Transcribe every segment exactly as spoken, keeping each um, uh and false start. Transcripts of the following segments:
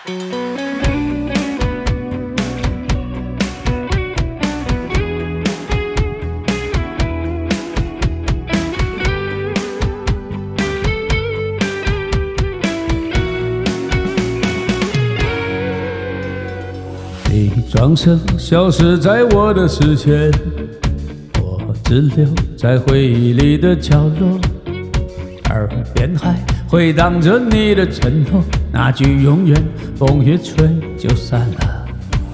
你转身消失在我的视线，我只留在回忆里的角落，耳边还回荡着你的承诺，那句永远风越吹就散了。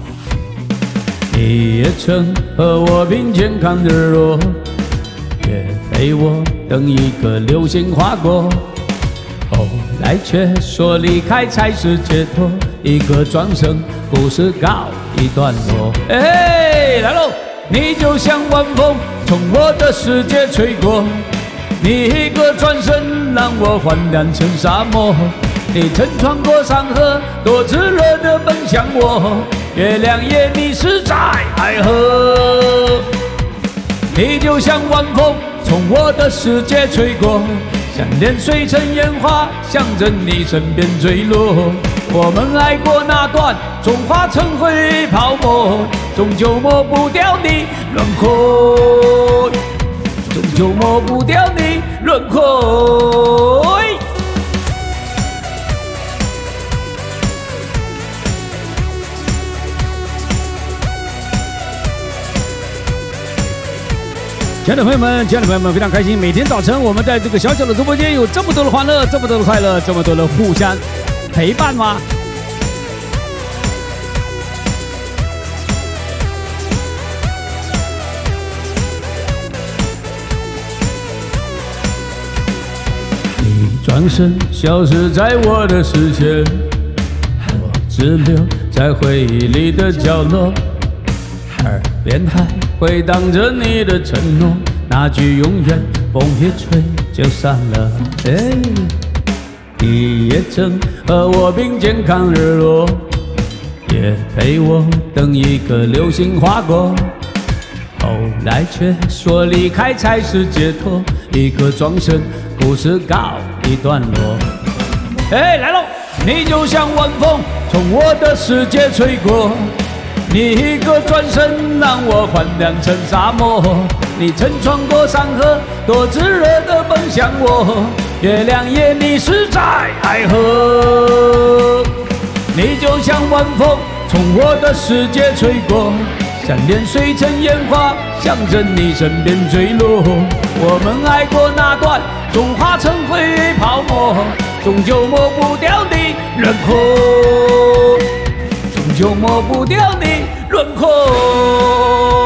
你也曾和我并肩看日落，也陪我等一个流星划过，后来却说离开才是解脱，一个转身故事告一段落。哎，来喽！你就像晚风从我的世界吹过，你一个转身让我幻染成沙漠，你曾穿过山河多炙热的奔向我，月亮也迷失在爱河。你就像晚风从我的世界吹过，像年碎成烟花向着你身边坠落，我们爱过那段总化成回忆泡沫，终究抹不掉你轮廓，终究抹不掉你轮廓。亲爱的朋友们，亲爱的朋友们，非常开心，每天早晨我们在这个小小的直播间有这么多的欢乐，这么多的快乐，这么多的互相陪伴吗？你转身消失在我的视线，我只留在回忆里的角落，耳边还回荡着你的承诺，那句永远风一吹就散了。哎，你也曾和我并肩看日落，也陪我等一个流星划过，后来却说离开才是解脱，一个转身故事告一段落。哎，来喽！你就像晚风从我的世界吹过，你一个转身让我幻染成沙漠，你曾穿过山河多炙热的奔向我，月亮也迷失在爱河。你就像晚风从我的世界吹过，像年碎成烟花向着你身边坠落，我们爱过那段总化成回忆泡沫，终究抹不掉你轮廓，终究抹不掉你轮廓。